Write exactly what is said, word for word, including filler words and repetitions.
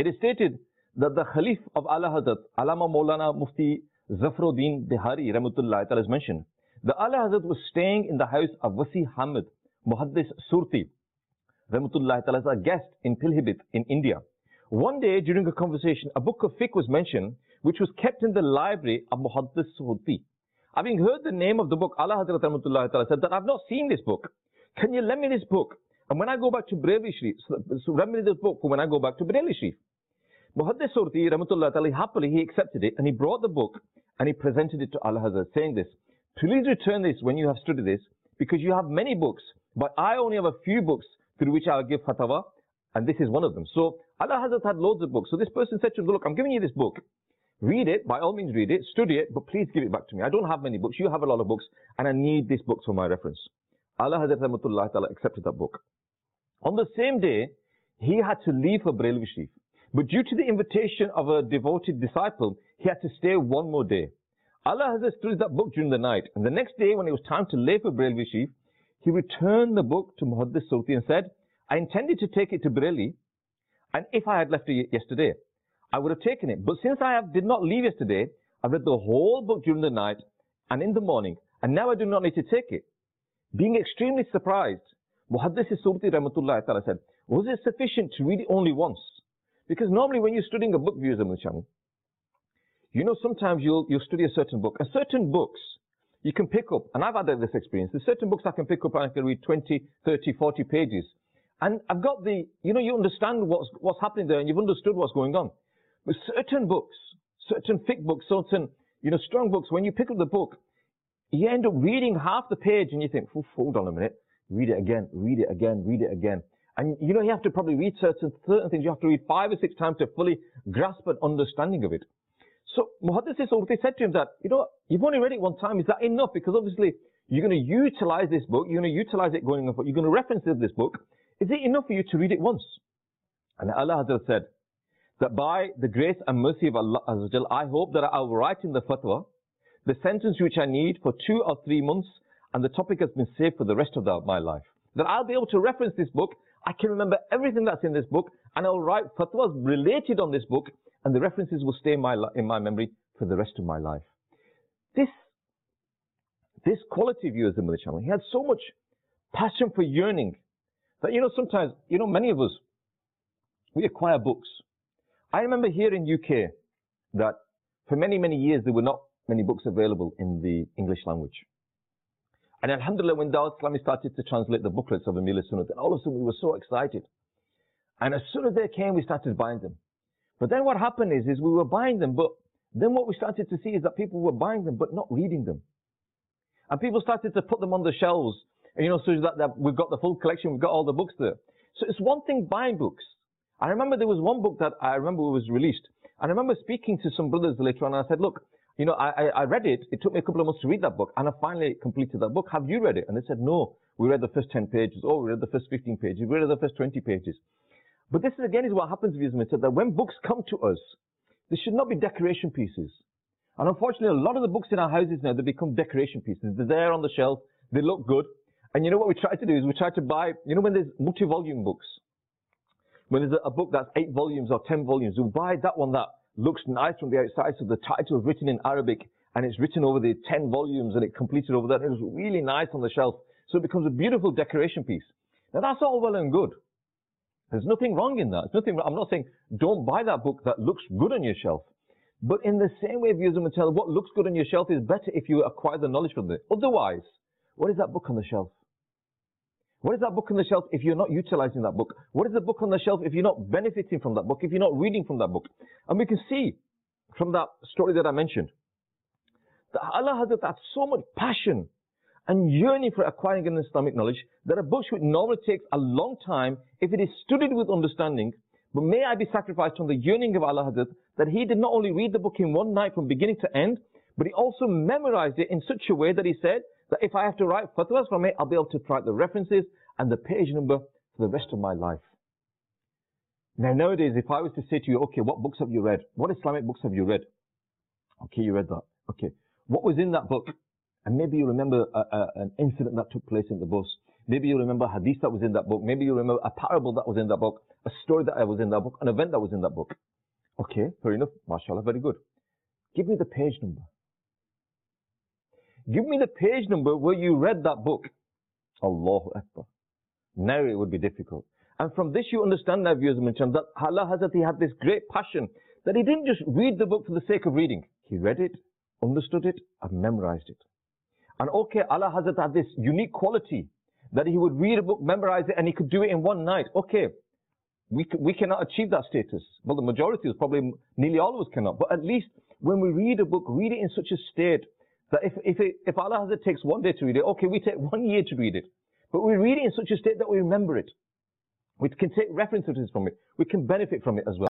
It is stated that the Khalif of Ala Hazrat, Allama Maulana Mufti Zafruddin Bihari Rahmatullah Ta'ala is mentioned. The Ala Hazrat was staying in the house of Wasi Hamid Muhaddis Surti Rahmatullah Ta'ala as a guest in Pilibhit in India. One day during a conversation, a book of fiqh was mentioned which was kept in the library of Muhaddis Surti. Having heard the name of the book, Ala Hazrat Rahmatullah Ta'ala said that I've not seen this book. Can you lend me this book? And when I go back to Bareilly Sharif, so lend me this book for when I go back to Bareilly Sharif. Muhaddis Surti Rahmatullah Ta'ala, happily he accepted it and he brought the book and he presented it to Ala Hazrat saying this, please return this when you have studied this because you have many books, but I only have a few books through which I will give fatwa and this is one of them. So Ala Hazrat had loads of books. So this person said to him, look, I'm giving you this book. Read it, by all means read it, study it, but please give it back to me. I don't have many books, you have a lot of books, and I need this book for my reference. Ala Hazrat Rahmatullah Ta'ala accepted that book. On the same day, he had to leave for Bareilly Sharif. But due to the invitation of a devoted disciple, he had to stay one more day. Ala Hazrat studied that book during the night, and the next day when it was time to leave for Bareilly Sharif, he returned the book to Muhaddis Surti and said, I intended to take it to Bareilly, and if I had left it yesterday, I would have taken it. But since I have, did not leave yesterday, I read the whole book during the night and in the morning, and now I do not need to take it. Being extremely surprised, Muhaddis Surti Rahmatullah Ta'ala said, was it sufficient to read it only once? Because normally when you're studying a book, viewers of the channel, you know sometimes you'll, you'll study a certain book. And certain books you can pick up, and I've had this experience, there's certain books I can pick up and I can read twenty, thirty, forty pages. And I've got the, you know, you understand what's, what's happening there and you've understood what's going on. But certain books, certain fiqh books, certain, you know, strong books, when you pick up the book, you end up reading half the page and you think, hold on a minute, read it again, read it again, read it again. And you know, you have to probably read certain, certain things, you have to read five or six times to fully grasp an understanding of it. So Muhaddis Surti said to him that, you know, you've only read it one time, is that enough? Because obviously you're going to utilize this book, you're going to utilize it going on, you're going to reference this book. Is it enough for you to read it once? And Allah Hazrat said, that by the grace and mercy of Allah Azza wa Jal, I hope that I will write in the fatwa the sentence which I need for two or three months and the topic has been saved for the rest of the, my life. That I'll be able to reference this book, I can remember everything that's in this book and I'll write fatwas related on this book and the references will stay in my, in my memory for the rest of my life. This, this quality, viewers of the channel, he had so much passion for yearning that, you know, sometimes, you know, many of us, we acquire books. I remember here in U K that for many, many years there were not many books available in the English language. And alhamdulillah, when Dawat Islami started to translate the booklets of Amir al-Sunnah, then all of a sudden we were so excited. And as soon as they came, we started buying them. But then what happened is, is we were buying them, but then what we started to see is that people were buying them, but not reading them. And people started to put them on the shelves, and, you know, so that, that we've got the full collection, we've got all the books there. So it's one thing buying books. I remember there was one book that I remember was released. I remember speaking to some brothers later on and I said, look, you know, I, I, I read it. It took me a couple of months to read that book and I finally completed that book. Have you read it? And they said, no, we read the first ten pages. Oh, we read the first fifteen pages. We read the first twenty pages. But this is again is what happens with Islam, that when books come to us, they should not be decoration pieces. And unfortunately, a lot of the books in our houses now, they become decoration pieces. They're there on the shelf. They look good. And you know what we try to do is we try to buy, you know, when there's multi-volume books, when there's a book that's eight volumes or ten volumes, we'll buy that one that looks nice from the outside. So the title is written in Arabic and it's written over the ten volumes and it completed over that. And it was really nice on the shelf. So it becomes a beautiful decoration piece. Now that's all well and good. There's nothing wrong in that. There's nothing, I'm not saying don't buy that book that looks good on your shelf. But in the same way, viewers and tell what looks good on your shelf is better if you acquire the knowledge from it. Otherwise, what is that book on the shelf? What is that book on the shelf if you're not utilizing that book? What is the book on the shelf if you're not benefiting from that book, if you're not reading from that book? And we can see from that story that I mentioned, that Allah has had so much passion and yearning for acquiring an Islamic knowledge that a book which normally takes a long time, if it is studied with understanding, but may I be sacrificed on the yearning of Allah Hazrat, that he did not only read the book in one night from beginning to end, but he also memorized it in such a way that he said, that if I have to write fatwas from it, I'll be able to write the references and the page number for the rest of my life. Now nowadays, if I was to say to you, okay, what books have you read? What Islamic books have you read? Okay, you read that. Okay. What was in that book? And maybe you remember a, a, an incident that took place in the bus. Maybe you remember a hadith that was in that book. Maybe you remember a parable that was in that book, a story that was in that book, an event that was in that book. Okay, fair enough. MashaAllah, very good. Give me the page number. Give me the page number where you read that book. Allahu Akbar. Now it would be difficult. And from this you understand now, viewers, that Allah Hazrat, he had this great passion that he didn't just read the book for the sake of reading. He read it, understood it, and memorized it. And okay, Allah Hazrat had this unique quality that he would read a book, memorize it, and he could do it in one night. Okay, we, we cannot achieve that status. Well, the majority of us, probably nearly all of us cannot. But at least when we read a book, read it in such a state that if, if, it, if Allah Hazrat takes one day to read it, okay, we take one year to read it. But we read it in such a state that we remember it. We can take references from it. We can benefit from it as well.